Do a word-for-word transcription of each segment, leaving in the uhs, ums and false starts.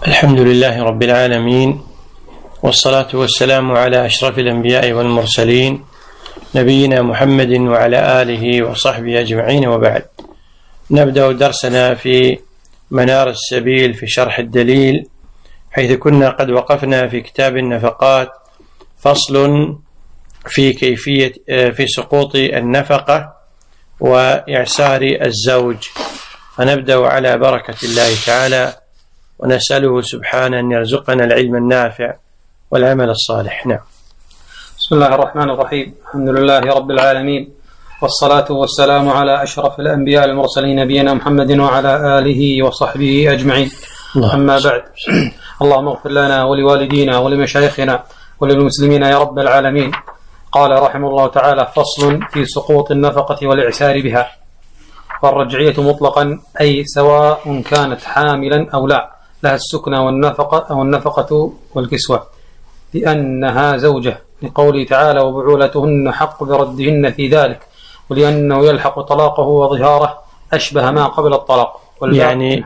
الحمد لله رب العالمين، والصلاة والسلام على أشرف الأنبياء والمرسلين نبينا محمد وعلى آله وصحبه أجمعين، وبعد. نبدأ درسنا في منار السبيل في شرح الدليل، حيث كنا قد وقفنا في كتاب النفقات، فصل في كيفية في سقوط النفقة وإعسار الزوج. فنبدأ على بركة الله تعالى، ونسأله سبحانه أن يرزقنا العلم النافع والعمل الصالح. نعم. بسم الله الرحمن الرحيم. الحمد لله رب العالمين، والصلاة والسلام على أشرف الأنبياء المرسلين نبينا محمد وعلى آله وصحبه أجمعين. أما بعد، اللهم اغفر لنا ولوالدينا ولمشايخنا وللمسلمين يا رب العالمين. قال رحمه الله تعالى: فصل في سقوط النفقة والإعسار بها. والرجعية مطلقا أي سواء كانت حاملا أو لا، لها السكنة والنفقة أو النفقة والكسوة، لأنها زوجة، لقوله تعالى: وبعولتهن حق بردهن في ذلك، ولأنه يلحق طلاقه وظهاره أشبه ما قبل الطلاق. يعني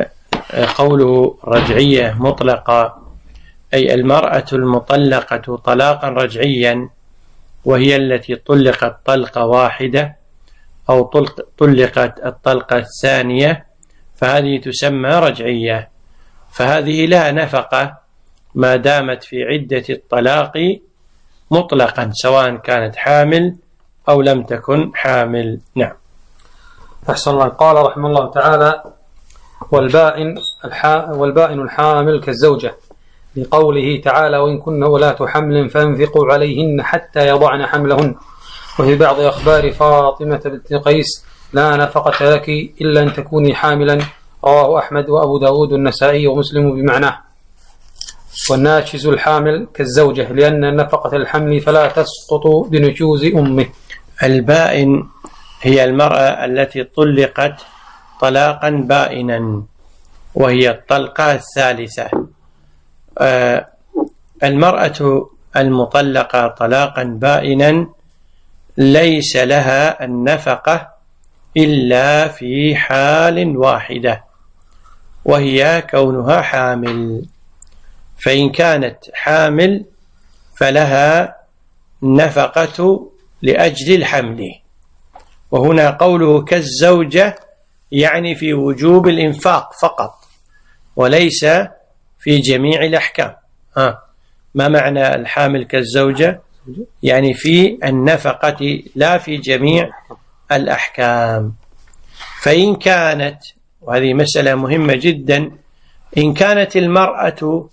قوله رجعية مطلقة أي المرأة المطلقة طلاقا رجعيا، وهي التي طلقت طلقة واحدة أو طلقت الطلقة الثانية، فهذه تسمى رجعية، فهذه لها نفقة ما دامت في عدة الطلاق مطلقا، سواء كانت حامل أو لم تكن حامل. نعم. أحسن الله. قال رحمه الله تعالى: والبائن الحا والبائن الحامل كالزوجة، لقوله تعالى: وإن كن أولاة حمل فانفقوا عليهن حتى يضعن حملهن. وفي بعض أخبار فاطمة بنت قيس: لا نفقة لك إلا أن تكوني حاملا، رواه أحمد وأبو داود والنسائي ومسلم بمعناه. والناشز الحامل كالزوجة، لأن نفقة الحمل فلا تسقط بنشوز أمه. البائن هي المرأة التي طلقت طلاقا بائنا، وهي الطلقة الثالثة. آه المرأة المطلقة طلاقا بائنا ليس لها النفقة إلا في حال واحدة، وهي كونها حامل. فإن كانت حامل فلها نفقة لأجل الحمل، وهنا قوله كالزوجة يعني في وجوب الإنفاق فقط، وليس في جميع الأحكام. ها ما معنى الحامل كالزوجة؟ يعني في النفقة لا في جميع الأحكام. فإن كانت، وهذه مسألة مهمة جدا، إن كانت المرأة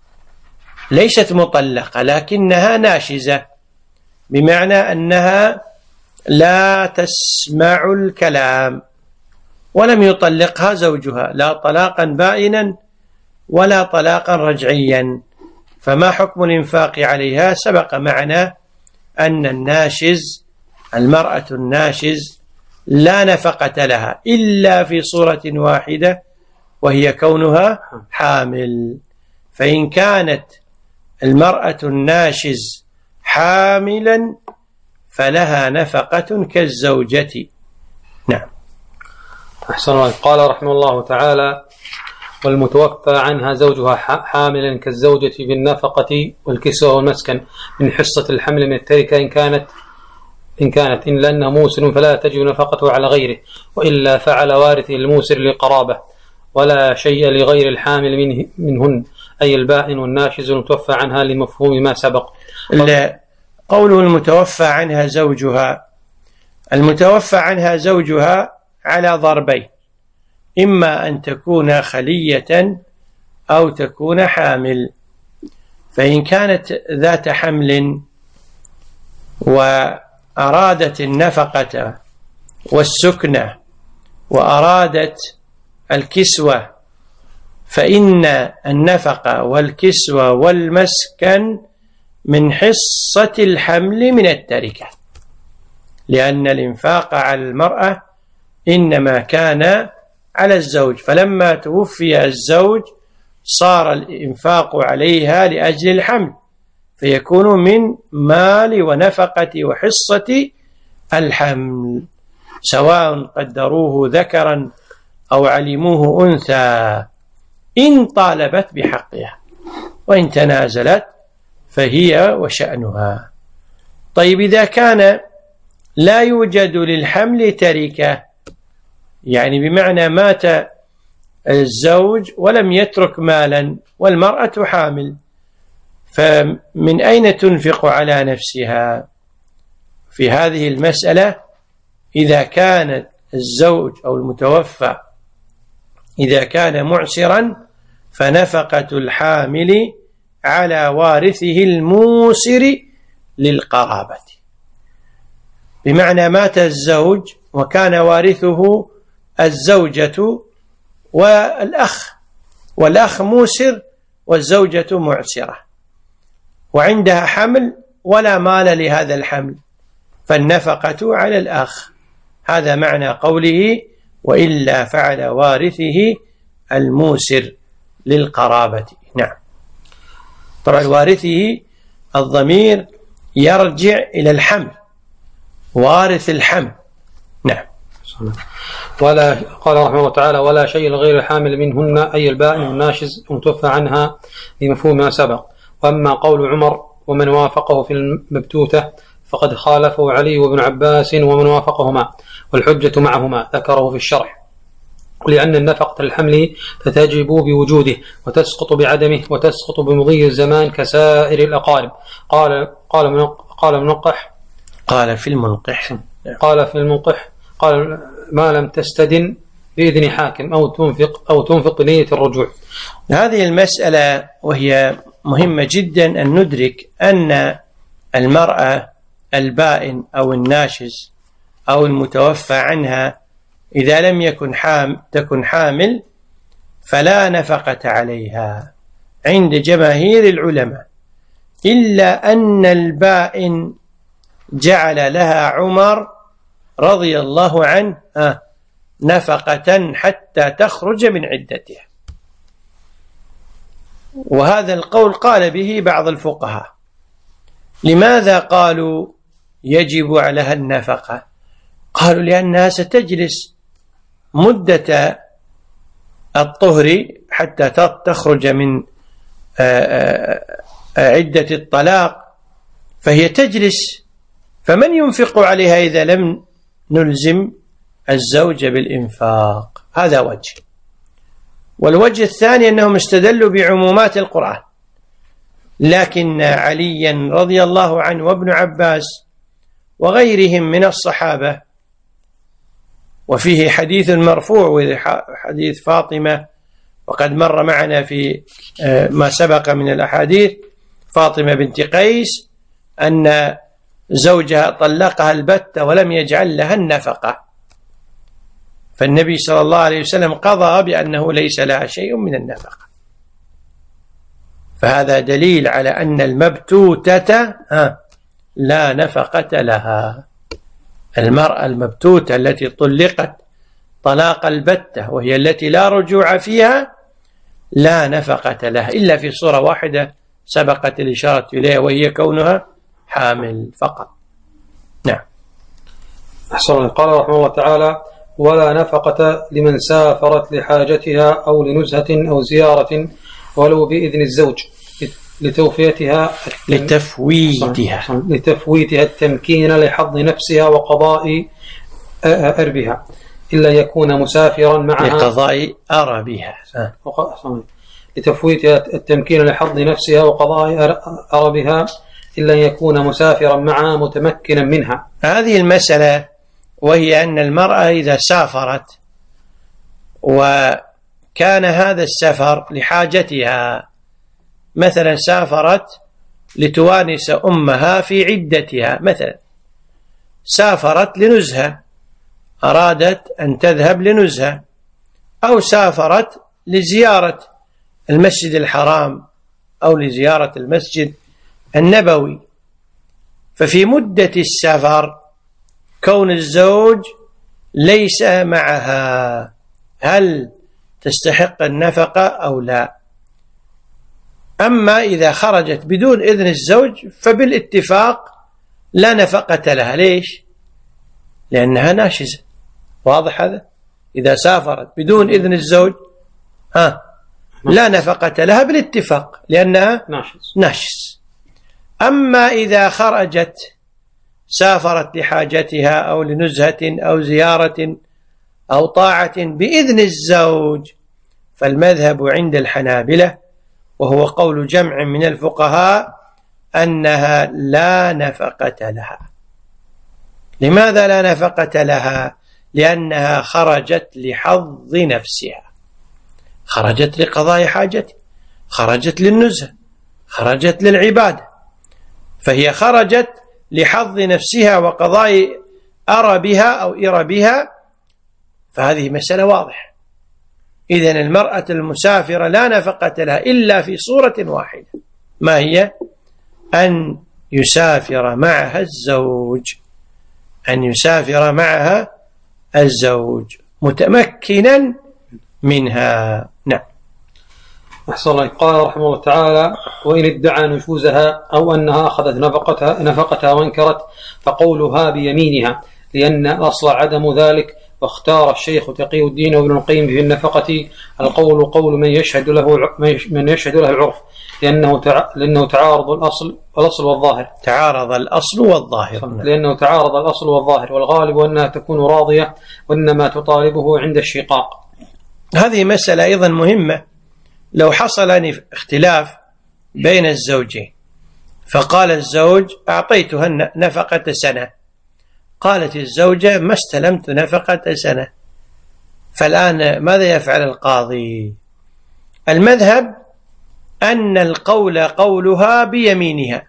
ليست مطلقة لكنها ناشزة، بمعنى أنها لا تسمع الكلام ولم يطلقها زوجها لا طلاقا بائنا ولا طلاقا رجعيا، فما حكم الإنفاق عليها؟ سبق معنا أن الناشز، المرأة الناشز لا نفقة لها إلا في صورة واحدة، وهي كونها حامل. فإن كانت المرأة الناشز حاملا فلها نفقة كالزوجة. نعم. أحسن الله. قال رحمه الله تعالى: والمتوفى عنها زوجها حاملا كالزوجة بالنفقة والكسوة والمسكن من حصة الحمل من التركة، إن كانت إن كانت إن لأنه موسر فلا تجب نفقته على غيره، وإلا فعل وارثه الموسر للقرابة، ولا شيء لغير الحامل منه منهن، أي البائن والناشز المتوفى عنها، لمفهوم ما سبق. قوله المتوفى عنها زوجها، المتوفى عنها زوجها على ضربين: إما أن تكون خلية أو تكون حامل. فإن كانت ذات حمل وأرادت النفقة والسكنة وأرادت الكسوة، فإن النفقة والكسوة والمسكن من حصة الحمل من التركة، لأن الإنفاق على المرأة إنما كان على الزوج، فلما توفي الزوج صار الإنفاق عليها لأجل الحمل، فيكون من مال ونفقة وحصة الحمل، سواء قدروه ذكرا أو علموه أنثى. إن طالبت بحقها، وإن تنازلت فهي وشأنها. طيب إذا كان لا يوجد للحمل تركة، يعني بمعنى مات الزوج ولم يترك مالا والمرأة حامل، فمن أين تنفق على نفسها؟ في هذه المسألة إذا كان الزوج أو المتوفى إذا كان معسرا فنفقة الحامل على وارثه الموسر للقرابة، بمعنى مات الزوج وكان وارثه الزوجة والأخ، والأخ موسر والزوجة معسرة، وعندها حمل ولا مال لهذا الحمل، فالنفقة على الأخ. هذا معنى قوله وإلا فعل وارثه الموسر للقرابة. نعم. طبعا وارثه الضمير يرجع إلى الحمل، وارث الحمل. نعم. ولا قال رحمه الله تعالى ولا شيء لغير الحامل منهن أي البائن والناشز المتوفى عنها بمفهوم ما سبق. وأما قول عمر ومن وافقه في المبتوتة فقد خالفه علي وابن عباس ومن وافقهما، والحجة معهما ذكره في الشرح، لأن النفقة الحمل تتجب بوجوده وتسقط بعدمه وتسقط بمضي الزمان كسائر الأقارب. قال قال من قال منقح قال في المنقح قال في المنقح قال ما لم تستدن بإذن حاكم أو تنفق أو تنفق بنية الرجوع. هذه المسألة وهي مهمة جدا أن ندرك أن المرأة البائن أو الناشز أو المتوفى عنها إذا لم يكن حام تكن حامل فلا نفقة عليها عند جماهير العلماء، إلا أن البائن جعل لها عمر رضي الله عنه نفقة حتى تخرج من عدتها، وهذا القول قال به بعض الفقهاء. لماذا قالوا يجب عليها النفقة؟ قالوا لأنها ستجلس مدة الطهر حتى تخرج من عدة الطلاق، فهي تجلس، فمن ينفق عليها إذا لم نلزم الزوج بالإنفاق؟ هذا وجه. والوجه الثاني أنهم استدلوا بعمومات القرآن، لكن عليا رضي الله عنه وابن عباس وغيرهم من الصحابة، وفيه حديث مرفوع حديث فاطمة وقد مر معنا في ما سبق من الأحاديث، فاطمة بنت قيس أن زوجها طلقها البتة ولم يجعل لها النفقة، فالنبي صلى الله عليه وسلم قضى بأنه ليس لها شيء من النفقة. فهذا دليل على أن المبتوتة لا نفقة لها. المرأة المبتوتة التي طلقت طلاق البتة وهي التي لا رجوع فيها لا نفقة لها إلا في صورة واحدة سبقت الإشارة إليها، وهي كونها حامل فقط. نعم. أحسن. قال رحمه الله تعالى ولا نفقة لمن سافرت لحاجتها أو لنزهة أو زيارة ولو بإذن الزوج لتوفيتها لتفويتها لتفويتها التمكين لحظ نفسها وقضاء أربها، إلا يكون مسافرا معها لقضاء أربها لتفويتها التمكين لحظ نفسها وقضاء أربها إلا يكون مسافرا معها متمكنا منها. هذه المسألة وهي أن المرأة إذا سافرت وكان هذا السفر لحاجتها، مثلا سافرت لتوانس أمها في عدتها، مثلا سافرت لنزهة أرادت أن تذهب لنزهة، أو سافرت لزيارة المسجد الحرام أو لزيارة المسجد النبوي، ففي مدة السفر كون الزوج ليس معها هل تستحق النفقة أو لا؟ أما إذا خرجت بدون إذن الزوج فبالاتفاق لا نفقة لها. ليش؟ لأنها ناشزة. واضح هذا؟ إذا سافرت بدون إذن الزوج ها لا نفقة لها بالاتفاق لأنها ناشز. ناشز. أما إذا خرجت سافرت لحاجتها أو لنزهة أو زيارة أو طاعة بإذن الزوج فالمذهب عند الحنابلة وهو قول جمع من الفقهاء أنها لا نفقة لها. لماذا لا نفقة لها؟ لأنها خرجت لحظ نفسها، خرجت لقضاء حاجتها، خرجت للنزهة، خرجت للعبادة، فهي خرجت لحظ نفسها وقضاء أربها أو إربها، فهذه مسألة واضحة. إذن المرأة المسافرة لا نفقة لها إلا في صورة واحدة، ما هي؟ أن يسافر معها الزوج، أن يسافر معها الزوج متمكنا منها. نعم. أحسن الله. قال رحمه الله تعالى: وإن ادعى نشوزها أو أنها أخذت نفقتها, نفقتها وانكرت فقولها بيمينها، لأن الأصل عدم ذلك. واختار الشيخ تقي الدين وابن القيم في النفقة القول قول من يشهد له من يشهد له العرف، لأنه لأنه تعارض الأصل الأصل والظاهر. تعارض الأصل والظاهر. لأنه تعارض الأصل والظاهر، والغالب أنها تكون راضية، وإنما تطالبه عند الشقاق. هذه مسألة أيضا مهمة. لو حصل اختلاف بين الزوجين فقال الزوج: أعطيتها نفقة سنة، قالت الزوجة: ما استلمت نفقة سنة، فالآن ماذا يفعل القاضي؟ المذهب أن القول قولها بيمينها.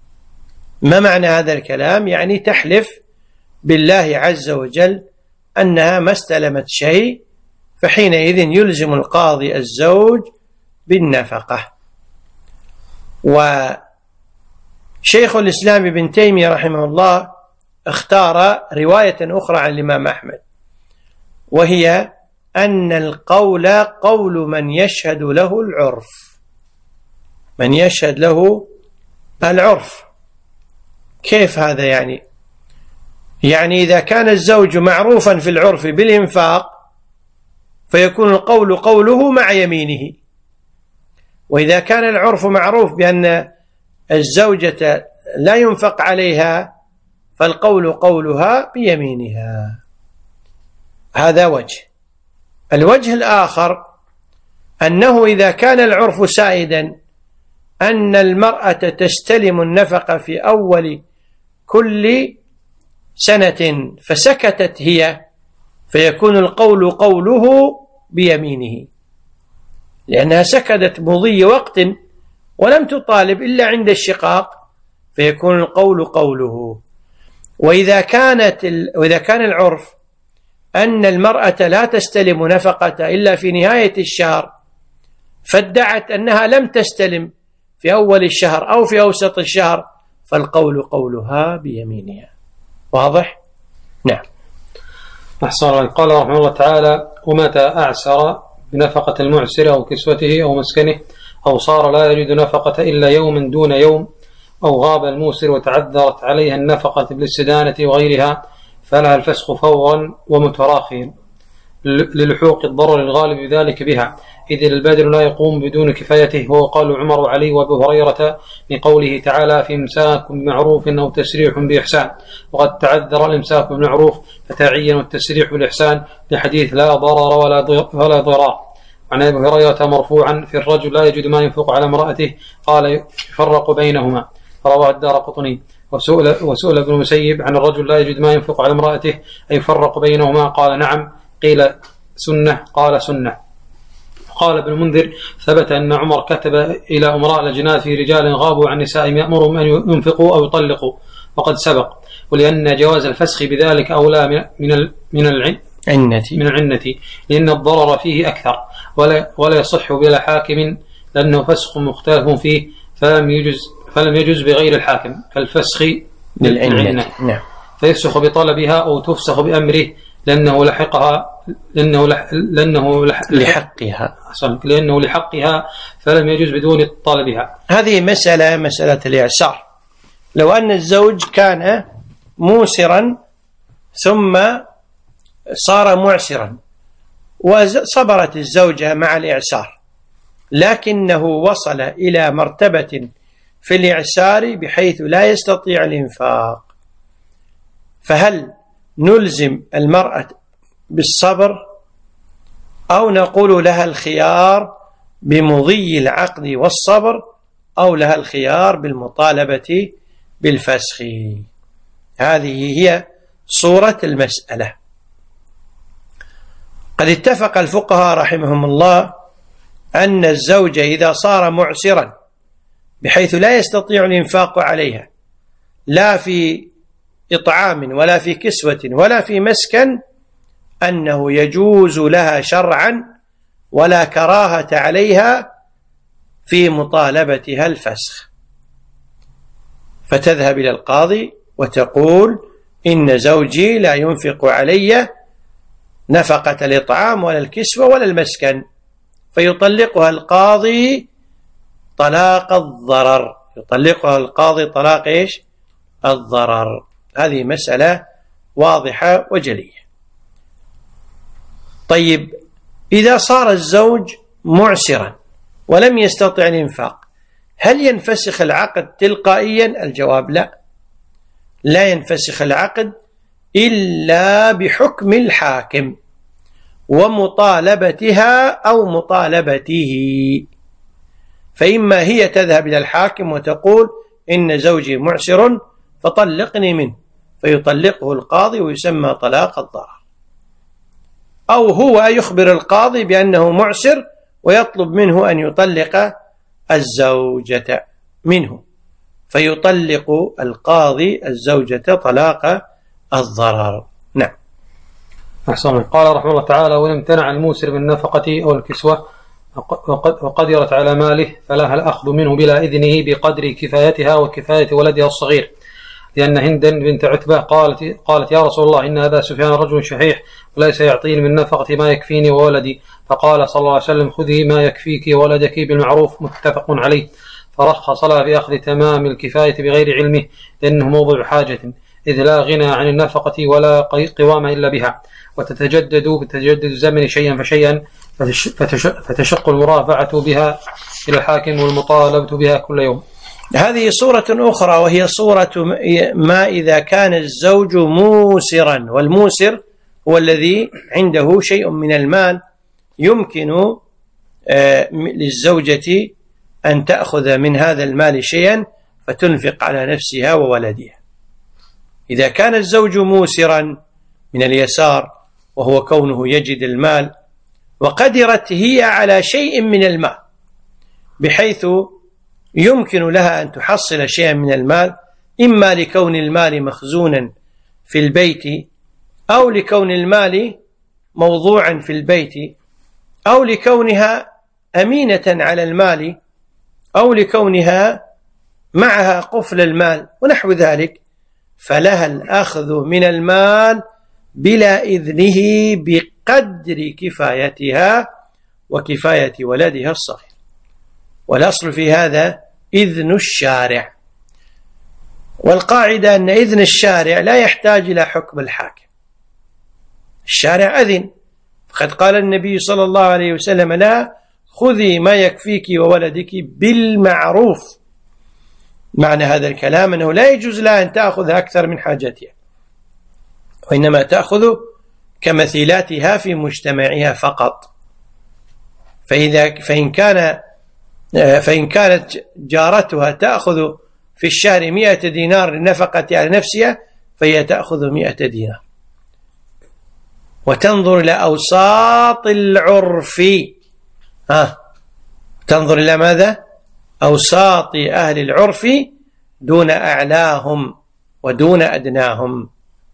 ما معنى هذا الكلام؟ يعني تحلف بالله عز وجل أنها ما استلمت شيء، فحينئذ يلزم القاضي الزوج بالنفقة. وشيخ الإسلام ابن تيمية رحمه الله اختار رواية أخرى عن الإمام أحمد، وهي أن القول قول من يشهد له العرف، من يشهد له العرف. كيف هذا يعني؟ يعني إذا كان الزوج معروفا في العرف بالإنفاق فيكون القول قوله مع يمينه، وإذا كان العرف معروف بأن الزوجة لا ينفق عليها فالقول قولها بيمينها. هذا وجه. الوجه الآخر أنه إذا كان العرف سائدا أن المرأة تستلم النفقة في أول كل سنة فسكتت هي، فيكون القول قوله بيمينه، لأنها سكتت مضي وقت ولم تطالب إلا عند الشقاق، فيكون القول قوله. وإذا كانت ال... وإذا كان العرف أن المرأة لا تستلم نفقة إلا في نهاية الشهر، فادعت أنها لم تستلم في أول الشهر أو في أوسط الشهر، فالقول قولها بيمينها. واضح؟ نعم. أحسن. قال رحمه الله تعالى: ومتى أعسر بنفقة المعسر أو كسوته أو مسكنه أو صار لا يجد نفقة إلا يوما دون يوم، أو غاب الموسر وتعذرت عليها النفقة بالاستدانة وغيرها، فلها الفسخ فورا ومتراخيا للحوق الضرر الغالب بذلك بها، إذ البدل لا يقوم بدون كفايته. وهو قال عمر وعلي وابو هريرة لقوله تعالى: في إمساك بمعروف أو تسريح بإحسان. وقد تعذر الإمساك بالمعروف فتعين التسريح بالإحسان لحديث لا ضرر ولا ضرار. عن أبي هريرة مرفوعا: في الرجل لا يجد ما ينفق على امرأته قال يفرق بينهما، رواه الدارقطني. وسئل, وسئل ابن المسيب عن الرجل لا يجد ما ينفق على امرأته أي يفرق بينهما، قال نعم، قيل سنة، قال سنة. قال ابن المنذر: ثبت أن عمر كتب إلى أمراء لجنات في رجال غابوا عن نسائهم يأمرهم أن ينفقوا أو يطلقوا، وقد سبق. ولأن جواز الفسخ بذلك أولى من ال من العنة من العنة لأن الضرر فيه أكثر، ولا, ولا يصح بلا حاكم، لأنه فسخ مختلف فيه، فلم يجز فلم يجز بغير الحاكم كالفسخ للعنة. نعم. فيفسخ بطلبها أو تفسخ بأمره، لأنه لحقها لأنه لح لأنه لح لحقها لأنه لحقها فلم يجوز بدون طلبها. هذه مسألة مسألة الإعسار. لو أن الزوج كان موسرا ثم صار معسرا وصبرت الزوجة مع الإعسار لكنه وصل إلى مرتبة في الإعسار بحيث لا يستطيع الإنفاق، فهل نلزم المرأة بالصبر أو نقول لها الخيار بمضي العقد والصبر، أو لها الخيار بالمطالبة بالفسخ؟ هذه هي صورة المسألة. قد اتفق الفقهاء رحمهم الله أن الزوج إذا صار معسرا بحيث لا يستطيع الإنفاق عليها لا في إطعام ولا في كسوة ولا في مسكن، أنه يجوز لها شرعا ولا كراهة عليها في مطالبتها الفسخ، فتذهب إلى القاضي وتقول إن زوجي لا ينفق علي نفقة الإطعام ولا الكسوة ولا المسكن، فيطلقها القاضي طلاق الضرر، يطلقها القاضي طلاق إيش؟ الضرر. هذه مسألة واضحة وجلية. طيب، إذا صار الزوج معسرا ولم يستطع الإنفاق، هل ينفسخ العقد تلقائيا؟ الجواب لا، لا ينفسخ العقد إلا بحكم الحاكم ومطالبتها أو مطالبته، فإما هي تذهب إلى الحاكم وتقول إن زوجي معسر فطلقني منه، فيطلقه القاضي ويسمى طلاق الضرر، أو هو يخبر القاضي بأنه معسر ويطلب منه أن يطلق الزوجة منه، فيطلق القاضي الزوجة طلاق الضرر. نعم. أحسن. قال رحمه الله تعالى: وإن امتنع الموسر بالنفقة أو الكسوة وقدرت على ماله فلها الأخذ منه بلا إذنه بقدر كفايتها وكفاية ولدها الصغير، لأن هندا بنت عتبة قالت, قالت يا رسول الله إن أبا سفيان رجل شحيح وليس يعطيني من نفقة ما يكفيني وولدي، فقال صلى الله عليه وسلم: خذي ما يكفيك وولدك بالمعروف، متفق عليه. فرخص لها في أخذ تمام الكفاية بغير علمه، لأنه موضع حاجة، إذ لا غنى عن النفقة ولا قوام إلا بها، وتتجدد بتجدد الزمن شيئا فشيئا، فتشق المرافعة بها إلى الحاكم والمطالبة بها كل يوم. هذه صورة أخرى، وهي صورة ما إذا كان الزوج موسرا، والموسر هو الذي عنده شيء من المال يمكن للزوجة أن تأخذ من هذا المال شيئا فتنفق على نفسها وولدها. إذا كان الزوج موسرا من اليسار وهو كونه يجد المال، وقدرت هي على شيء من المال بحيث يمكن لها أن تحصل شيئا من المال، إما لكون المال مخزونا في البيت، أو لكون المال موضوعا في البيت، أو لكونها أمينة على المال، أو لكونها معها قفل المال ونحو ذلك، فلها الأخذ من المال بلا إذنه بقدر كفايتها وكفاية ولدها الصغير. والأصل في هذا إذن الشارع، والقاعدة أن إذن الشارع لا يحتاج إلى حكم الحاكم. الشارع أذن، فقد قال النبي صلى الله عليه وسلم: لا، خذي ما يكفيك وولدك بالمعروف. معنى هذا الكلام أنه لا يجوز لها أن تأخذ أكثر من حاجتها، وإنما تأخذ كمثيلاتها في مجتمعها فقط. فإذا فإن كان فإن كانت جارتها تأخذ في الشهر مئة دينار للنفقة على نفسها، فهي تأخذ مئة دينار. وتنظر إلى أوساط العرف، ها تنظر إلى ماذا؟ أوساط أهل العرف دون أعلاهم ودون أدناهم.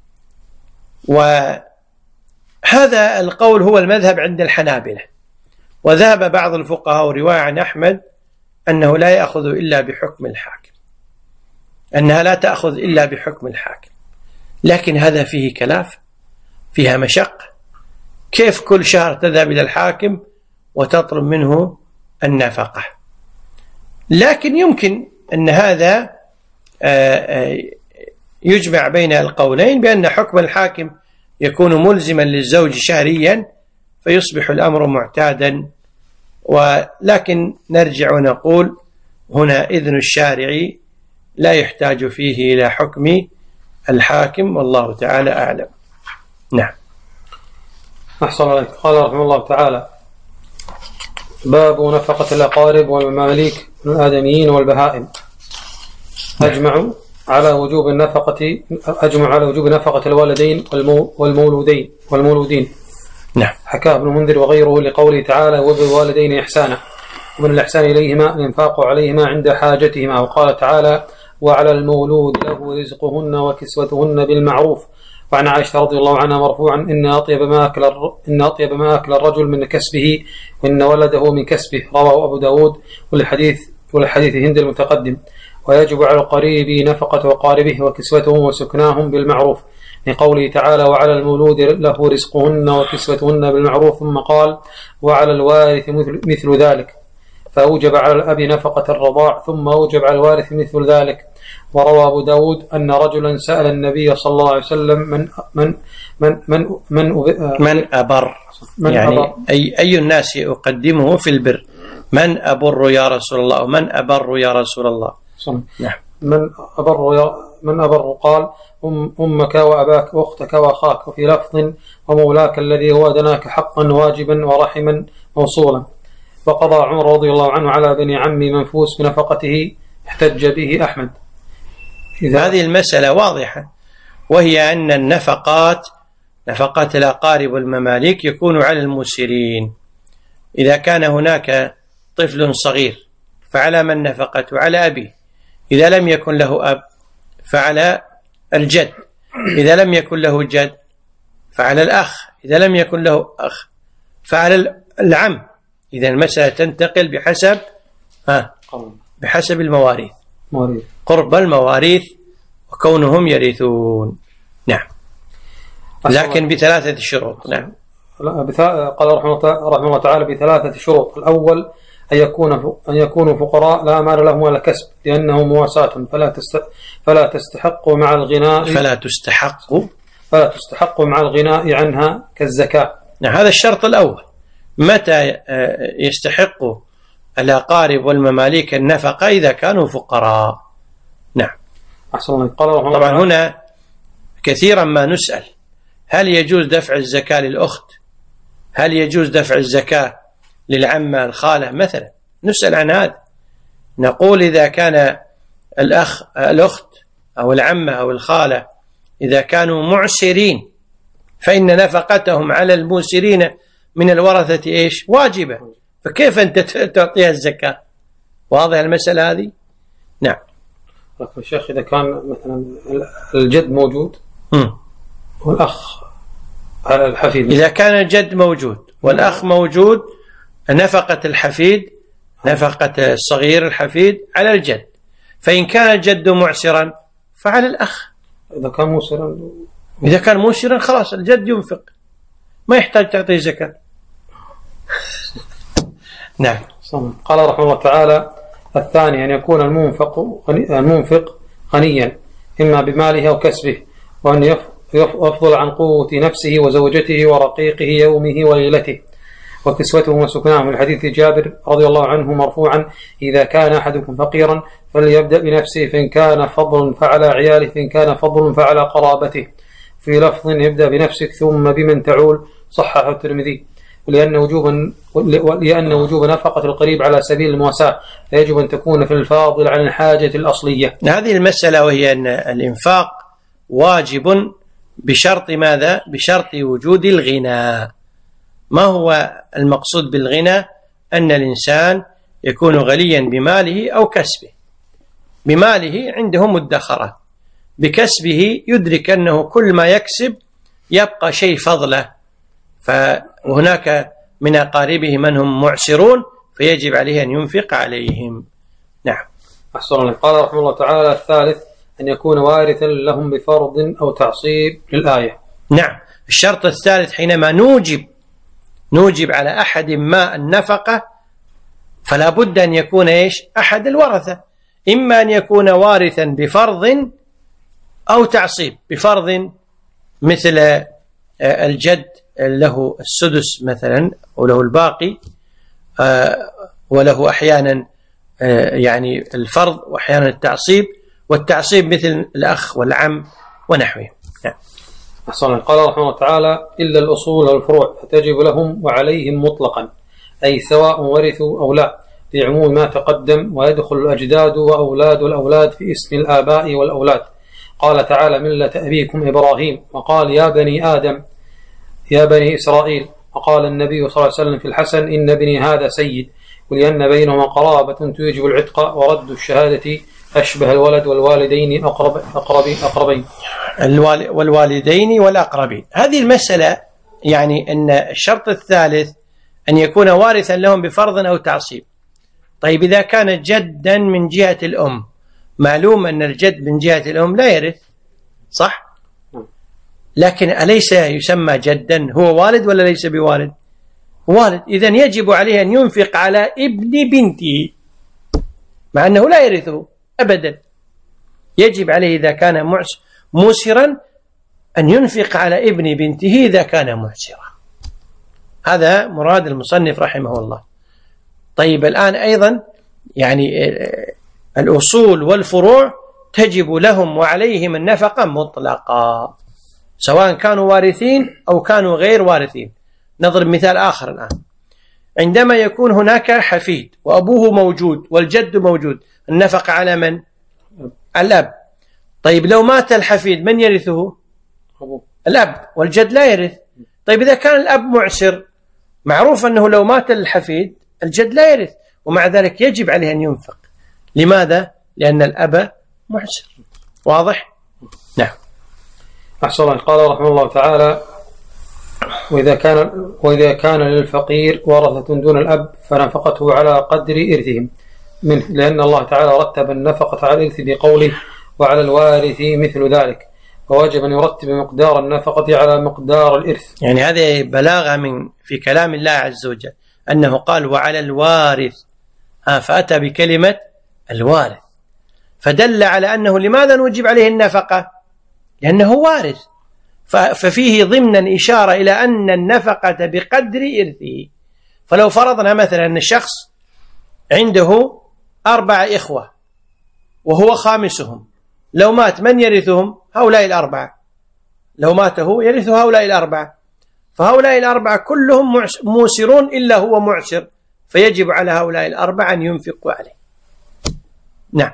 وهذا القول هو المذهب عند الحنابلة، وذهب بعض الفقهاء ورواية عن أحمد أنه لا يأخذ إلا بحكم الحاكم، أنها لا تأخذ إلا بحكم الحاكم. لكن هذا فيه كلاف، فيها مشقة. كيف كل شهر تذهب إلى الحاكم وتطلب منه النفقة؟ لكن يمكن أن هذا يجمع بين القولين، بأن حكم الحاكم يكون ملزما للزوج شهريا، فيصبح الأمر معتادا ولكن نرجع ونقول هنا إذن الشارع لا يحتاج فيه إلى حكم الحاكم، والله تعالى أعلم. نعم. أحسن عليك. قال رحمه الله تعالى: باب نفقة الأقارب والمماليك من الآدميين والبهائم. أجمع على وجوب النفقة أجمع على وجوب نفقة الوالدين والمولودين والمولودين. نعم. حكاه ابن المنذر وغيره لقوله تعالى: وبالوالدين إحسانا، ومن الإحسان إليهما الإنفاق عليهما عند حاجتهما. وقال تعالى: وعلى المولود له رزقهن وكسوتهن بالمعروف. وعن عائشة رضي الله عنها مرفوعا: إن أطيب ما أكل إن أطيب ما أكل الرجل من كسبه وإن ولده من كسبه. رواه أبو داود. والحديث والحديث هند المتقدم. ويجب على القريب نفقة أقاربه وكسوتهم وسكناهم بالمعروف، لقوله تعالى: وعلى المولود له رزقهن وكسوتهن بالمعروف. ثم قال: وعلى الوارث مثل ذلك، فأوجب على الأب نفقة الرضاع، ثم أوجب على الوارث مثل ذلك. وروى أبو داود أن رجلا سأل النبي صلى الله عليه وسلم: من من من من من, من أبر من يعني أبر. أي أي الناس أقدمه في البر؟ من أبر يا رسول الله؟ ومن أبر يا رسول الله؟ نعم. من أبر يا من أبر؟ قال: أم أمك وأباك وأختك وأخاك. وفي لفظ: ومولاك الذي هو دناك حقا واجبا ورحما موصولا. وقضى عمر رضي الله عنه على بني عمي منفوس بنفقته، احتج به أحمد. هذه المسألة واضحة، وهي أن النفقات نفقات الأقارب والمماليك يكون على المسرين. إذا كان هناك طفل صغير فعلى من نفقته؟ على أبيه. إذا لم يكن له أب فعلى الجد. إذا لم يكن له جد فعلى الأخ. إذا لم يكن له أخ فعلى العم. إذا المسألة تنتقل بحسب ها بحسب المواريث، قرب المواريث وكونهم يرثون. نعم. لكن بثلاثة شروط. نعم. قال رحمه الله تعالى: بثلاثة شروط. الأول أن يكون أن يكونوا فقراء لا مال لهم ولا كسب، لأنه مواساة، فلا تست فلا تستحق مع الغناء فلا تستحق فلا تستحق مع الغناء عنها كالزكاة. نعم. هذا الشرط الأول. متى يستحق الأقارب والمماليك النفقة؟ إذا كانوا فقراء. نعم. أحسن. طبعا هنا كثيرا ما نسأل: هل يجوز دفع الزكاة للأخت؟ هل يجوز دفع الزكاة للعمة الخالة مثلا؟ نسأل عن هذا. نقول: إذا كان الأخ الأخت أو العمة أو الخالة إذا كانوا معسرين فإن نفقتهم على الموسرين من الورثة إيش؟ واجبة. فكيف أنت تعطيها الزكاة؟ واضح المسألة هذه؟ نعم. لكن الشيخ إذا كان مثلا الجد موجود م. والأخ على الحفيد، إذا كان الجد موجود والأخ موجود، نفقة الحفيد نفقة الصغير الحفيد على الجد. فإن كان الجد معسرا فعلى الأخ. إذا كان موسرا إذا كان موسرا خلاص الجد ينفق، ما يحتاج تعطيه زكاة. نعم. قال رحمه الله تعالى: الثاني أن يكون المنفق المنفق غنيا إما بماله أو كسبه، وأن يفضل عن قوة نفسه وزوجته ورقيقه يومه وليلته وكسوته وسكناه. من حديث جابر رضي الله عنه مرفوعا: إذا كان أحدكم فقيرا فليبدأ بنفسه، فإن كان فضل فعلى عياله، فإن كان فضل فعلى قرابته. في لفظ: يبدأ بنفسك ثم بمن تعول. صححه الترمذي. ولأن وجوب ولأن وجوب نفقة القريب على سبيل المواساة، فيجب أن تكون في الفاضل عن الحاجة الأصلية. هذه المسألة، وهي أن الإنفاق واجب بشرط ماذا؟ بشرط وجود الغنى. ما هو المقصود بالغنى؟ أن الإنسان يكون غنيا بماله أو كسبه. بماله عنده مدخرات، بكسبه يدرك أنه كل ما يكسب يبقى شيء فضله، فهناك من أقاربه من هم معسرون فيجب عليه أن ينفق عليهم. نعم. أحسن الله. قال رحمه الله تعالى: الثالث أن يكون وارثا لهم بفرض أو تعصيب للآية. نعم. الشرط الثالث حينما نوجب نوجب على أحد ما النفقة فلا بد أن يكون إيش؟ أحد الورثة، إما أن يكون وارثا بفرض أو تعصيب. بفرض مثل الجد له السدس مثلا وله الباقي، وله أحيانا يعني الفرض وأحيانا التعصيب، والتعصيب مثل الأخ والعم ونحوه. نعم. أحسن. قال رحمه الله تعالى: إلا الأصول والفروع فتجب لهم وعليهم مطلقا، أي سواء ورثوا أو لا، لعموم ما تقدم، ويدخل الأجداد وأولاد الأولاد في اسم الآباء والأولاد. قال تعالى: ملة أبيكم إبراهيم، وقال: يا بني آدم، يا بني إسرائيل. وقال النبي صلى الله عليه وسلم في الحسن: إن ابني هذا سيد، ولأن بينهما قرابة توجب العتق، ورد الشهادة أشبه الولد والوالدين أقرب أقربين أقربين والوالدين والأقربين. هذه المسألة يعني أن الشرط الثالث أن يكون وارثا لهم بفرض أو تعصيب. طيب إذا كان جدا من جهة الأم، معلوم أن الجد من جهة الأم لا يرث، صح؟ لكن أليس يسمى جدا؟ هو والد ولا ليس بوالد؟ والد. إذن يجب عليه أن ينفق على ابن بنته مع أنه لا يرثه أبدا. يجب عليه إذا كان موسرا أن ينفق على ابن بنته إذا كان معسرا. هذا مراد المصنف رحمه الله. طيب الآن أيضا يعني الأصول والفروع تجب لهم وعليهم النفقة مطلقة، سواء كانوا وارثين أو كانوا غير وارثين. نضرب مثال آخر الآن. عندما يكون هناك حفيد وأبوه موجود والجد موجود، النفقة على من؟ الأب. طيب لو مات الحفيد من يرثه؟ الأب، والجد لا يرث. طيب إذا كان الأب معسر، معروف أنه لو مات الحفيد الجد لا يرث، ومع ذلك يجب عليه أن ينفق. لماذا؟ لأن الأب معسر. واضح؟ نعم. أحسن. قال رحمه الله تعالى: وإذا كان وإذا كان للفقير ورثة دون الأب فنفقته على قدر إرثهم منه، لأن الله تعالى رتب النفقة على الإرث بقوله: وعلى الوارث مثل ذلك، فوجب أن يرتب مقدار النفقة على مقدار الإرث. يعني هذه بلاغة من في كلام الله عز وجل، أنه قال وعلى الوارث، فأتى بكلمة الوارث، فدل على أنه لماذا نوجب عليه النفقة؟ لأنه وارث، ففيه ضمنا إشارة إلى أن النفقة بقدر إرثه. فلو فرضنا مثلا أن الشخص عنده أربع إخوة وهو خامسهم، لو مات من يرثهم؟ هؤلاء الأربعة. لو مات هو يرث هؤلاء الأربعة، فهؤلاء الأربعة كلهم موسرون إلا هو معسر، فيجب على هؤلاء الأربعة أن ينفقوا عليه. نعم.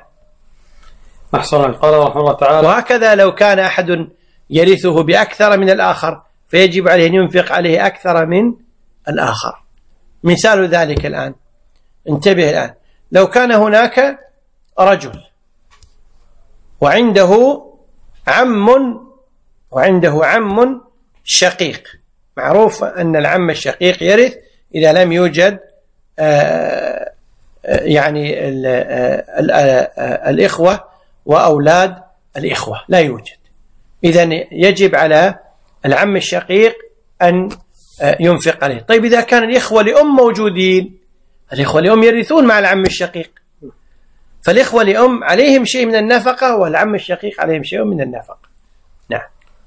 أحسن. قال رحمه الله تعالى: وهكذا لو كان أحد يرثه بأكثر من الآخر فيجب عليه أن ينفق عليه أكثر من الآخر. مثال ذلك الآن، انتبه الآن، لو كان هناك رجل وعنده عم وعنده عم شقيق، معروف أن العم الشقيق يرث إذا لم يوجد آآ يعني ال ال الإخوة وأولاد الإخوة، لا يوجد. إذن يجب على العم الشقيق أن ينفق عليه. طيب إذا كان الإخوة لأم موجودين، الإخوة لأم يرثون مع العم الشقيق، فالإخوة لأم عليهم شيء من النفقة والعم الشقيق عليهم شيء من النفقة. نعم.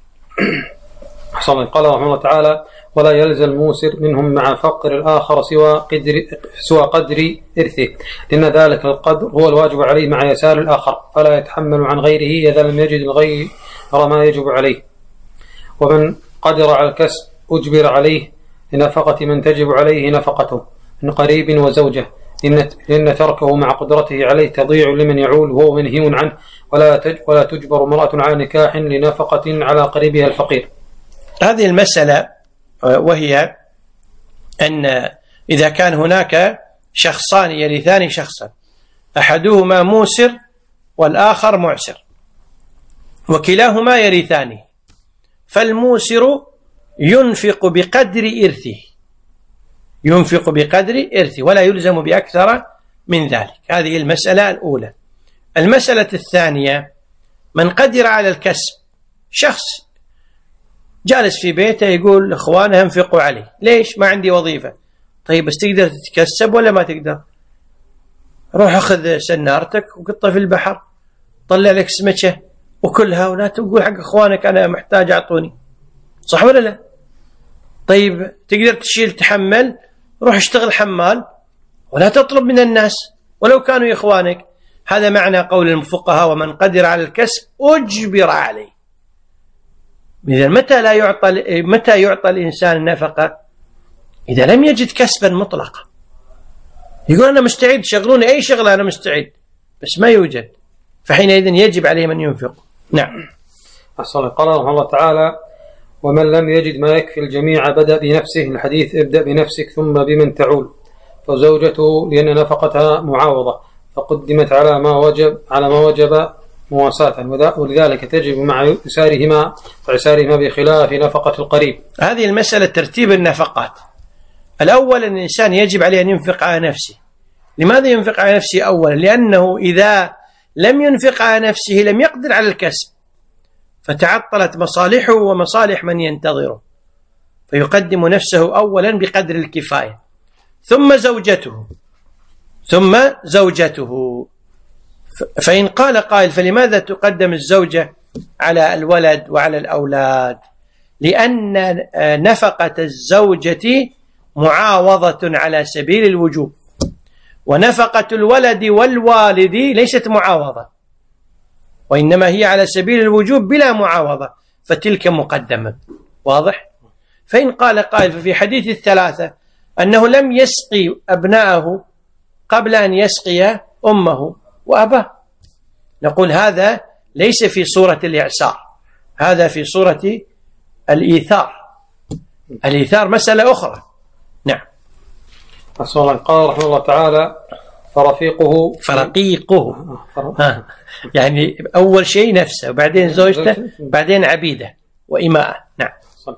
أحسن. قال رحمه الله تعالى: ولا يلزم الموسر منهم مع فقر الآخر سوى قدر سوى قدر إرثه، لأن ذلك القدر هو الواجب عليه مع يسار الآخر، فلا يتحمل عن غيره إذا لم يجد الغير ما يجب عليه. ومن قدر على الكسب أجبر عليه لنفقة من تجب عليه نفقته من قريب وزوجة، لأن تركه مع قدرته عليه تضيع لمن يعول وهو منهي عنه، ولا ولا تجبر امرأة على نكاح لنفقة على قريبها الفقير. هذه المسألة وهي أن إذا كان هناك شخصان يرثان شخصا، أحدهما موسر والآخر معسر، وكلاهما يرثانه، فالموسر ينفق بقدر إرثه، ينفق بقدر إرثه ولا يلزم بأكثر من ذلك. هذه المسألة الأولى. المسألة الثانية: من قدر على الكسب، شخص جالس في بيته يقول إخوانه انفقوا عليه، ليش؟ ما عندي وظيفة. طيب بس تقدر تتكسب ولا ما تقدر؟ روح أخذ سنارتك وقطها في البحر، طلع لك سمكة وكلها، ولا تقول حق إخوانك أنا محتاج أعطوني، صح ولا لا؟ طيب تقدر تشيل تحمل، روح اشتغل حمال ولا تطلب من الناس ولو كانوا إخوانك. هذا معنى قول الفقهاء: ومن قدر على الكسب أجبر عليه. إذا متى لا يعطى متى يعطى الإنسان النفقة؟ إذا لم يجد كسبا مطلقا. يقول أنا مستعد، شغلوني أي شغلة أنا مستعد، بس ما يوجد، فحينئذ يجب عليه من ينفق. نعم. أحسن. قال رحمه الله تعالى: ومن لم يجد ما يكفي الجميع بدأ بنفسه. الحديث: ابدأ بنفسك ثم بمن تعول. فزوجته لأن نفقتها معاوضة فقدمت على ما وجب على ما وجب مواساة، ولذلك تجب مع عسارهما فعسارهما بخلاف نفقة القريب. هذه المسألة ترتيب النفقات. الأول أن الإنسان يجب عليه أن ينفق على نفسه. لماذا ينفق على نفسه أولا؟ لأنه إذا لم ينفق على نفسه لم يقدر على الكسب، فتعطلت مصالحه ومصالح من ينتظره، فيقدم نفسه أولا بقدر الكفاية، ثم زوجته ثم زوجته. فإن قال قائل: فلماذا تقدم الزوجة على الولد وعلى الأولاد؟ لأن نفقة الزوجة معاوضة على سبيل الوجوب، ونفقة الولد والوالد ليست معاوضة، وإنما هي على سبيل الوجوب بلا معاوضة، فتلك مقدمة. واضح؟ فإن قال قائل: ففي حديث الثلاثة أنه لم يسقي أبناءه قبل أن يسقي أمه وأباه، نقول هذا ليس في صورة الإعسار، هذا في صورة الإيثار. الإيثار مسألة أخرى. نعم. قال رحمه الله تعالى: فرفيقه فرقيقه ها. يعني أول شيء نفسه، وبعدين زوجته، بعدين عبيده وإماءه. نعم.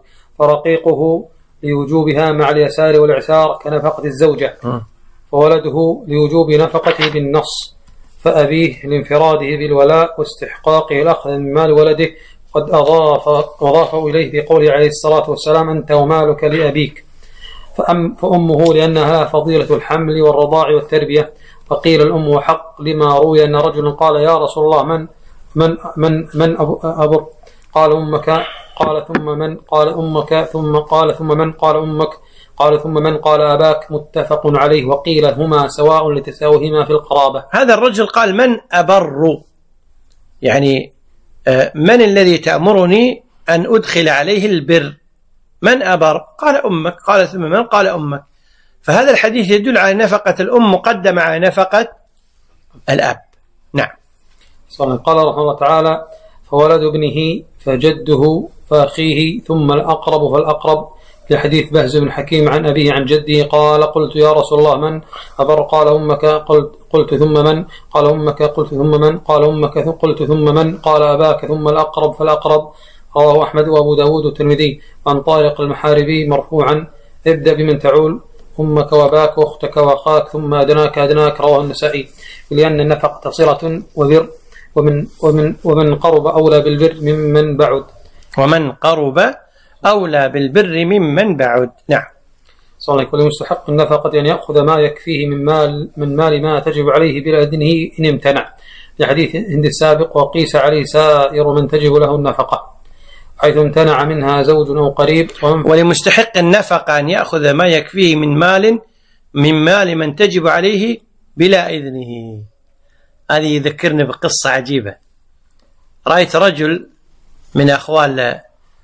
فرقيقه لوجوبها مع اليسار والإعسار كنفقة الزوجة، وولده لوجوب نفقته بالنص، فأبيه لانفراده بالولاء واستحقاقه الأخذ من مال ولده، قد أضاف أضاف إليه بقوله عليه الصلاة والسلام: أنت ومالك لأبيك. فأم فأمه لأنها فضيلة الحمل والرضاع والتربية. فقيل: الأم وحق، لما روي أن رجلا قال: يا رسول الله من من من من أبر؟ قال: أمك. قال: ثم من؟ قال: أمك. ثم قال: ثم من؟ قال: أمك. قال: ثم من؟ قال: أباك. متفق عليه. وقيل: هما سواء لتساوهما في القرابة. هذا الرجل قال: من أبر؟ يعني من الذي تأمرني أن أدخل عليه البر؟ من أبر؟ قال: أمك. قال: ثم من؟ قال: أمك. فهذا الحديث يدل على نفقة الأم مقدمة على نفقة الأب. نعم. قال رحمه الله تعالى: فولد ابنه فجده فأخيه ثم الأقرب فالأقرب، لحديث بهز بن حكيم عن أبيه عن جده قال: قلت يا رسول الله من أبر؟ قال: أمك. قلت, قلت ثم من؟ قال: أمك. قلت ثم من؟ قال: أمك. قلت ثم من؟ قال: أباك. ثم الأقرب فالأقرب. رواه أحمد وأبو داود والترمذي عن طارق المحاربي مرفوعا: ابدأ بمن تعول، أمك وأباك وأختك وأخاك ثم أدناك أدناك. رواه النسائي. لأن النفقة صلة وبر، ومن ومن ومن قرب أولى بالبر ممن بعد. ومن قرب أولى بالبر ممن بعد. نعم. صلى الله عليه وسلم: مستحق النفقة أن يأخذ ما يكفيه من مال من مال ما تجب عليه بلا إذنه إن امتنع، لحديث هند السابق: وقيس عليه سائر من تجب له النفقة، حيث امتنع منها زوج أو قريب. ولمستحق النفقة أن يأخذ ما يكفيه من مال من مال من تجب عليه بلا إذنه. هذه يذكرني بقصة عجيبة. رأيت رجل من أخوال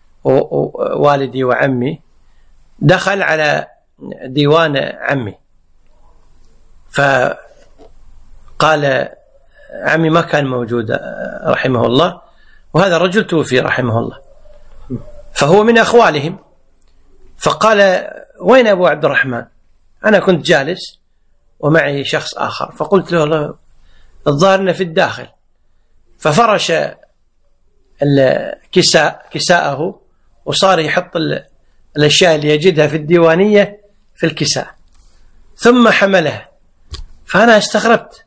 والدي وعمي دخل على ديوان عمي، فقال: عمي ما كان موجود رحمه الله، وهذا الرجل توفي رحمه الله، فهو من أخوالهم. فقال: وين أبو عبد الرحمن؟ أنا كنت جالس ومعي شخص آخر، فقلت له: الظاهر في الداخل. ففرش الكساء كساءه وصار يحط الأشياء اللي يجدها في الديوانية في الكساء، ثم حملها. فأنا استغربت،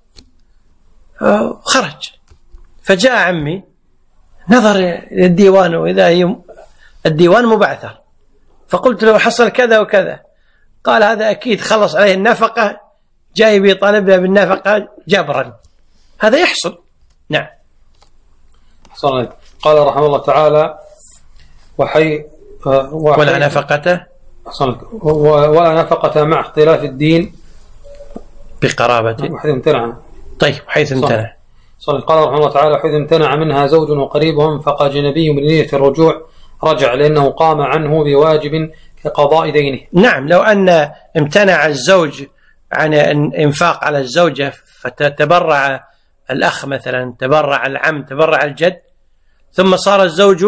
خرج. فجاء عمي نظر الديوان، وإذا الديوان مبعثر. فقلت له: حصل كذا وكذا. قال: هذا أكيد خلص عليه النفقة، جاي بيطالبنا بالنفقة جبرا. هذا يحصل. نعم. صحيح. قال رحمه الله تعالى: وحي, وحي ولا نفقة ولا نفقة مع اختلاف الدين بقرابة حيث امتنع. طيب حيث امتنع. صلى قال رحمه الله تعالى: حيث امتنع منها زوج وقريب وانفق أجنبي من نية الرجوع رجع، لأنه قام عنه بواجب كقضاء دينه. نعم، لو أن امتنع الزوج عن الإنفاق على الزوجة فتبرع الأخ مثلا، تبرع العم، تبرع الجد، ثم صار الزوج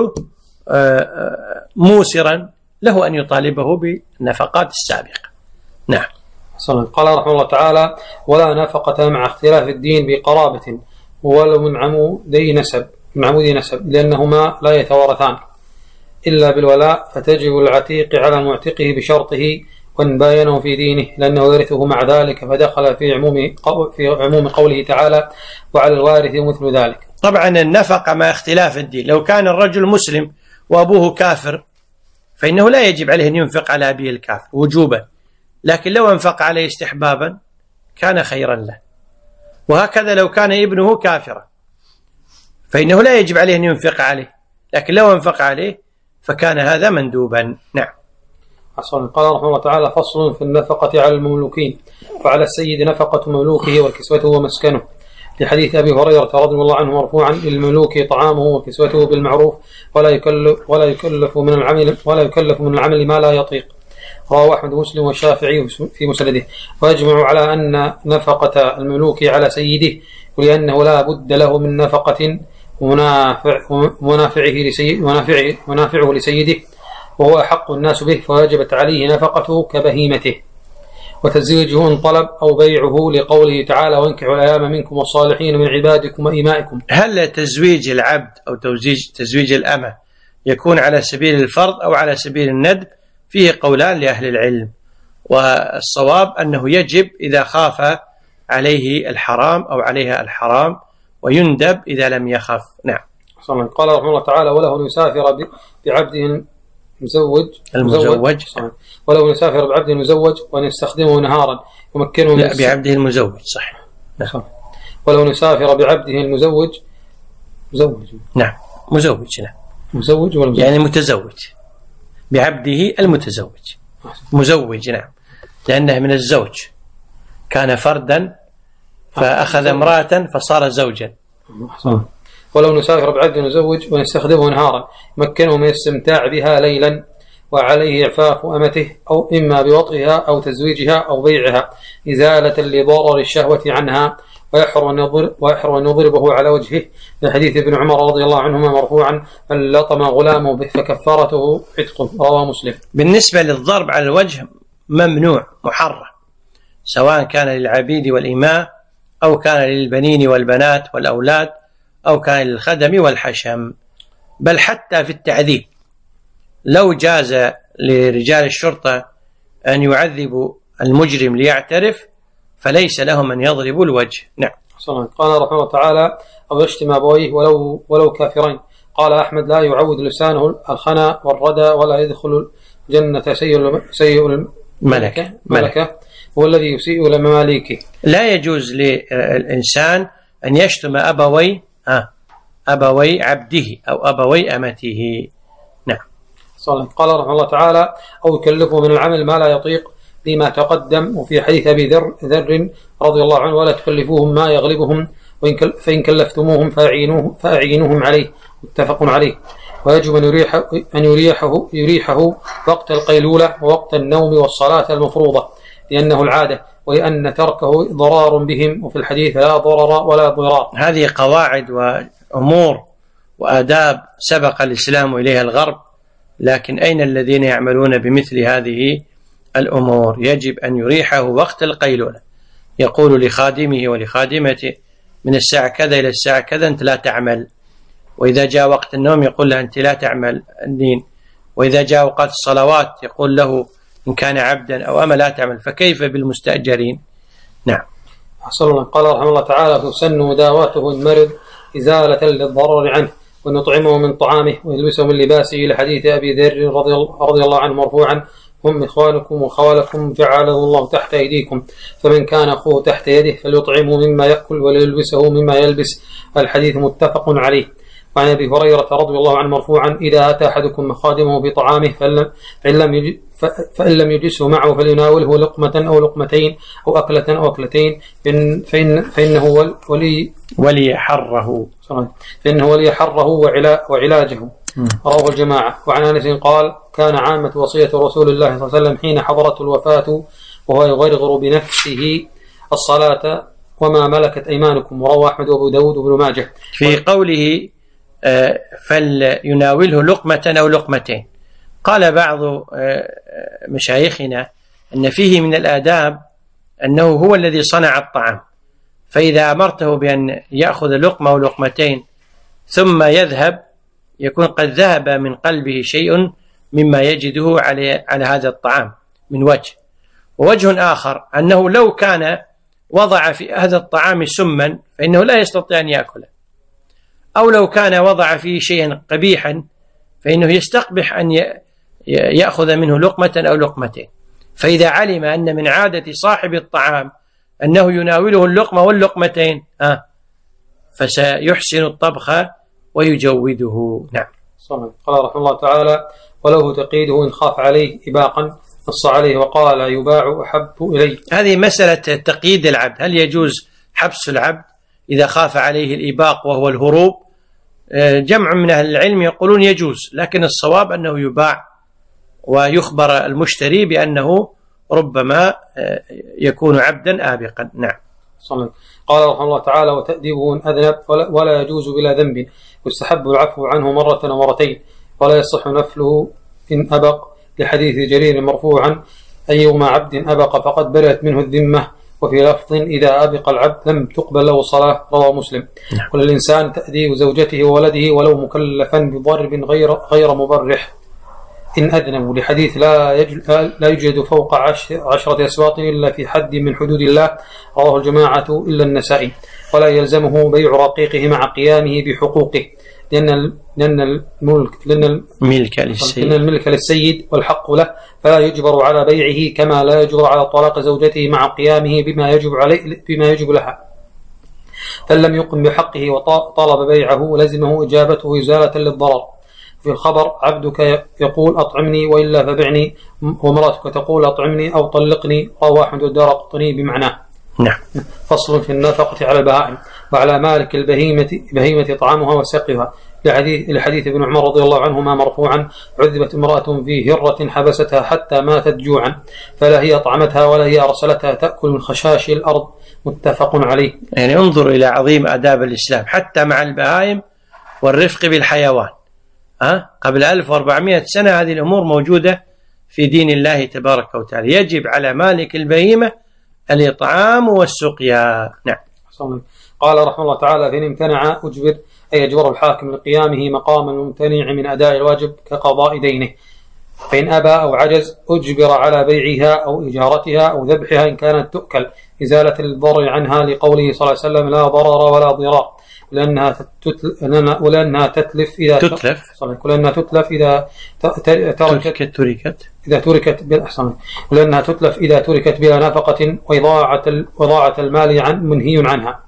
موسرا، له أن يطالبه بالنفقات السابقة. نعم. قال رحمه الله تعالى: ولا نفقة مع اختلاف الدين بقرابة ولو من عمودي نسب من عمودي نسب لأنهما لا يتوارثان إلا بالولاء، فتجب العتيق على معتقه بشرطه وإن باينه في دينه، لأنه يرثه مع ذلك، فدخل في عموم في عموم قوله تعالى: وعلى الوارث مثل ذلك. طبعا النفقة مع اختلاف الدين، لو كان الرجل مسلم وأبوه كافر فإنه لا يجب عليه أن ينفق على أبيه الكافر وجوبا، لكن لو أنفق عليه استحبابا كان خيرا له. وهكذا لو كان ابنه كافرا فإنه لا يجب عليه أن ينفق عليه، لكن لو أنفق عليه فكان هذا مندوبا. نعم. قال رحمه الله تعالى: فصل في النفقة على المملوكين. فعلى السيد نفقة مملوكه وكسوته ومسكنه، لحديث أبي هريرة رضي الله عنه مرفوعا: للمملوك طعامه وكسوته بالمعروف ولا يكلف ولا يكلف من العمل ولا يكلف من العمل ما لا يطيق. رواه أحمد ومسلم والشافعي في مسنده. ويجمع على أن نفقة المملوك على سيده، ولأنه لا بد له من نفقة منافعه لسيد منافعه منافعه لسيده، وهو أحق الناس به، فوجبت عليه نفقته كبهيمته. وتزويجه إن طلب أو بيعه، لقوله تعالى: وانكحوا الأيام منكم والصالحين من عبادكم وإمائكم. هل تزويج العبد أو تزويج تزويج الأمة يكون على سبيل الفرض أو على سبيل الندب؟ فيه قولان لأهل العلم، والصواب أنه يجب إذا خاف عليه الحرام أو عليها الحرام، ويندب إذا لم يخف. نعم. قال رحمه الله تعالى: وله أن يسافر بعبده المزوج المزوج ولو يسافر بعبده المزوج وأن يستخدمه نهارا يمكنه لا بعبده المزوج صح. نعم. ولو يسافر بعبده المزوج مزوج نعم مزوج نعم مزوج ولا مزوج؟ يعني متزوج بعبده المتزوج مزوج نعم، لأنه من الزوج، كان فردا فأخذ امرأة فصار زوجا. ولو نسافر بعبد مزوج ونستخدمه نهارا يمكنه من الاستمتاع بها ليلا، وعليه إعفاف أمته أو إما بوطئها أو تزويجها أو بيعها إزالة لضرر الشهوة عنها، ويحرم أن يضربه على وجهه، لحديث ابن عمر رضي الله عنهما مرفوعا: من لطم غلامه به فكفارته عتقه. رواه مسلم. بالنسبة للضرب على الوجه ممنوع محرم، سواء كان للعبيد والإماء أو كان للبنين والبنات والأولاد أو كان للخدم والحشم، بل حتى في التعذيب لو جاز لرجال الشرطة أن يعذبوا المجرم ليعترف فليس لهم أن يضربوا الوجه. نعم. قال رحمه الله تعالى: أو يشتم أبويه ولو, ولو كافرين. قال أحمد: لا يعود لسانه الخنا والردى ولا يدخل الجنة سيء, سيء الملكة ملكة هو الذي يسيء لمماليكه. لا يجوز للإنسان أن يشتم أبوي آه أبوي عبده أو أبوي أمته. نعم. قال رحمه الله تعالى: أو يكلفه من العمل ما لا يطيق، لما تقدم. وفي حديث أبي ذر ذر رضي الله عنه: ولا تكلفوهم ما يغلبهم، فإن كلفتموهم فأعينوه فأعينوهم عليه. متفق عليه. ويجب أن يريحه, أن يريحه, يريحه وقت القيلولة ووقت النوم والصلاة المفروضة، لأنه العادة، ولأن تركه ضرار بهم، وفي الحديث: لا ضرر ولا ضرار. هذه قواعد وأمور وآداب سبق الإسلام إليها الغرب، لكن أين الذين يعملون بمثل هذه الأمور؟ يجب أن يريحه وقت القيلولة، يقول لخادمه ولخادمته: من الساعة كذا إلى الساعة كذا أنت لا تعمل. وإذا جاء وقت النوم يقول له: أنت لا تعمل الدين. وإذا جاء وقت الصلوات يقول له: إن كان عبدا أو أما لا تعمل. فكيف بالمستأجرين؟ نعم. قال رحمه الله تعالى: تسن مداواته إن مرض إزالة للضرر عنه، ونطعمه من طعامه ويلبسه من لباسه، لحديث أبي ذر رضي الله عنه مرفوعا: هم إخوانكم وخوالكم جعله الله تحت أيديكم، فمن كان أخوه تحت يده فليطعمه مما يأكل وليلبسه مما يلبس. الحديث متفق عليه. وعن أبي هريرة رضي الله عنه مرفوعا: إذا أتى أحدكم خادمه بطعامه فإن لم يجد فإن لم يجلسه معه فليناوله لقمة أو لقمتين أو أكلة أو أكلتين فإن فإن فإنه ولي وليحره فإنه وليحره وعلا وعلاجه. رواه الجماعة. وعن أنس قال: كان عامة وصية رسول الله صلى الله عليه وسلم حين حضرته الوفاة وهو يغرغر بنفسه الصلاة وما ملكت أيمانكم. ورواه أحمد وأبو داود وابن ماجه. في قوله فليناوله لقمة أو لقمتين، قال بعض مشايخنا أن فيه من الآداب أنه هو الذي صنع الطعام، فإذا أمرته بأن يأخذ لقمة أو لقمتين ثم يذهب يكون قد ذهب من قلبه شيء مما يجده على على هذا الطعام من وجه. ووجه آخر أنه لو كان وضع في هذا الطعام سما فإنه لا يستطيع أن يأكله، أو لو كان وضع فيه شيئا قبيحا فإنه يستقبح أن يأخذ منه لقمة أو لقمتين. فإذا علم أن من عادة صاحب الطعام أنه يناوله اللقمة واللقمتين آه فسيحسن الطبخ ويجوده. نعم. قال رحمه الله تعالى: وله تقييده إن خاف عليه إباقا نص عليه وقال: يباع أحب إليه. هذه مسألة تقييد العبد، هل يجوز حبس العبد إذا خاف عليه الإباق وهو الهروب؟ جمع من أهل العلم يقولون يجوز، لكن الصواب أنه يباع ويخبر المشتري بأنه ربما يكون عبدا آبقا. نعم. صلى. قال رحمه الله تعالى: وتأديبه إن أذنب ولا يجوز بلا ذنب، يستحب العفو عنه مرة ومرتين، ولا يصح نفله إن أبق، لحديث جرير مرفوعا: أيما عبد أبق فقد برئت منه الذمة. وفي لفظ: إذا أبق العبد لم تقبل له صلاة. رواه مسلم. وللإنسان تأديب زوجته وولده ولو مكلفا بضرب غير غير مبرح إن أذنبوا، لحديث: لا لا يوجد فوق عشرة أسواط إلا في حد من حدود الله. رواه الجماعة إلا النسائي. ولا يلزمه بيع رقيقه مع قيامه بحقوقه، لأن لأن الملك لأن الملك للسيد, لأن الملك للسيد والحق له، فلا يجبر على بيعه كما لا يجبر على طلاق زوجته مع قيامه بما يجب عليه بما يجب لها. فإن لم يقم بحقه وطالب بيعه لزمه إجابته إزالة للضرر. في الخبر: عبدك يقول أطعمني وإلا فبعني، ومراتك تقول أطعمني أو طلقني. رواه أحمد والدارقطني بمعناه. نعم. فصل في النفقة على البهائم. وعلى مالك البهيمة بهيمة طعامها وسقيها، لحديث, لحديث ابن عمر رضي الله عنهما مرفوعا: عذبت امرأة في هرة حبستها حتى ماتت جوعا، فلا هي طعمتها ولا هي أرسلتها تأكل من خشاش الأرض. متفق عليه. يعني انظر إلى عظيم آداب الإسلام حتى مع البهائم والرفق بالحيوان. أه؟ قبل ألف وأربعمائة سنة هذه الأمور موجودة في دين الله تبارك وتعالى. يجب على مالك البهيمة الإطعام والسقيا. نعم. قال رحمه الله تعالى: فإن امتنع أجبر، أي يجبر الحاكم لقيامه مقام الممتنع من أداء الواجب كقضاء دينه. فإن أبى أو عجز أجبر على بيعها أو إجارتها أو ذبحها إن كانت تؤكل، إزالة الضرر عنها، لقوله صلى الله عليه وسلم: لا ضرر ولا ضرار، لأنها تتلف ولأنها تتلف إذا تتلف ولأنها تتلف إذا تركت تركت إذا تركت بالأحسن ولأنها تتلف إذا تركت بلا نفقة وإضاعة وضاعة المال عن منهي عنها.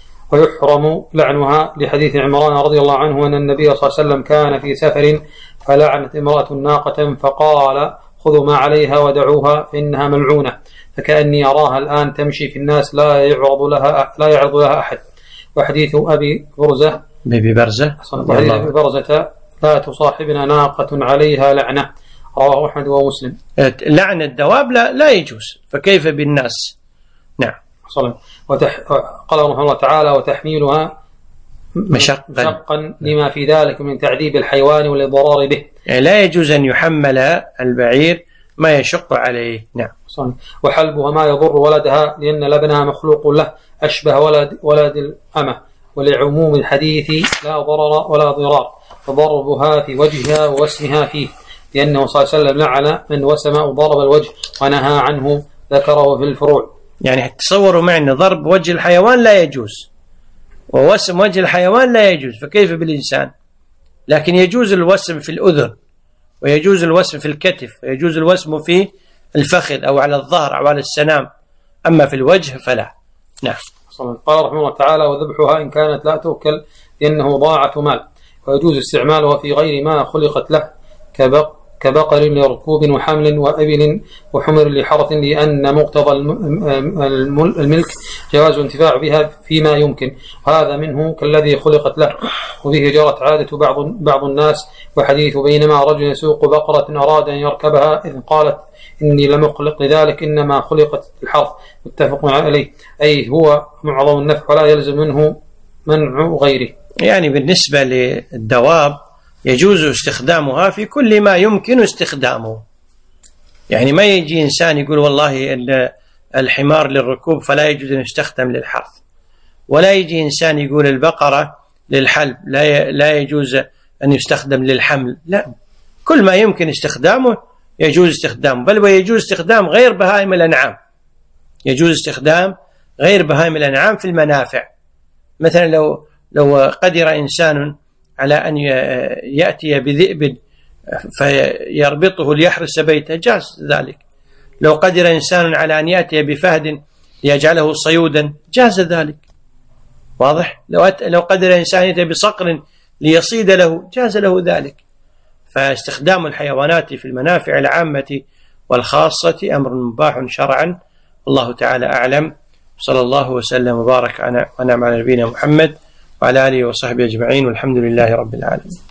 ويحرم لعنها، لحديث عمران رضي الله عنه أن النبي صلى الله عليه وسلم كان في سفر فلعنت امرأة ناقة فقال: خذوا ما عليها ودعوها فإنها ملعونة، فكأني أراها الآن تمشي في الناس لا يعرض لها لا يعرض لها أحد. وحديث أبي برزة بيبي برزة وحديث أبي برزة: لا تصاحبنا ناقة عليها لعنة. رواه أحمد ومسلم. لعن الدواب لا, لا يجوز، فكيف بالناس؟ نعم. وتح... قال رحمه الله تعالى: وتحميلها مشقا, مشقا لما في ذلك من تعذيب الحيوان والإضرار به، يعني لا يجوز أن يحمل البعير ما يشق عليه. نعم. وحلبها ما يضر ولدها، لأن لبنها مخلوق له أشبه ولد ولد الأمة، ولعموم الحديث: لا ضرر ولا ضرار، فضربها في وجهها ووسمها فيه، لأنه صلى الله عليه وسلم لعن من وسم أو ضرب الوجه ونهى عنه، ذكره في الفروع. يعني تصوروا معي أن ضرب وجه الحيوان لا يجوز ووسم وجه الحيوان لا يجوز، فكيف بالإنسان؟ لكن يجوز الوسم في الأذن، ويجوز الوسم في الكتف، ويجوز الوسم في الفخذ أو على الظهر أو على السنام، أما في الوجه فلا. نعم. قال رحمه الله تعالى: وذبحها إن كانت لا تؤكل لأنه ضاعة مال، ويجوز استعمالها في غير ما خلقت له كبق كبقر لركوب وحمل وأبل وحمر لحرث، لأن مقتضى الملك جواز الانتفاع بها فيما يمكن، وهذا منه كالذي خلقت له. وبه جرت عادة بعض بعض الناس. وحديث بينما رجل يسوق بقرة أراد أن يركبها إذ قالت إني لمخلق لذلك إنما خلقت الحرث، متفق عليه، أي هو معظم النفع ولا يلزم منه منع غيره. يعني بالنسبة للدواب يجوز استخدامها في كل ما يمكن استخدامه. يعني ما يجي إنسان يقول والله الحمار للركوب فلا يجوز أن يستخدم للحرث، ولا يجي إنسان يقول البقرة للحلب لا يجوز أن يستخدم للحمل. لا، كل ما يمكن استخدامه يجوز استخدامه، بل ويجوز استخدام غير بهائم الأنعام. يجوز استخدام غير بهائم الأنعام في المنافع. مثلا لو لو قدر إنسان على أن يأتي بذئب فيربطه ليحرس بيته جاز ذلك. لو قدر إنسان على أن يأتي بفهد ليجعله صيودا جاز ذلك. واضح؟ لو لو قدر إنسان يأتي بصقر ليصيد له جاز له ذلك. فاستخدام الحيوانات في المنافع العامة والخاصة أمر مباح شرعا، والله تعالى أعلم. صلى الله وسلم وبارك ونعم على نبينا محمد وعلى آله وصحبه أجمعين، والحمد لله رب العالمين.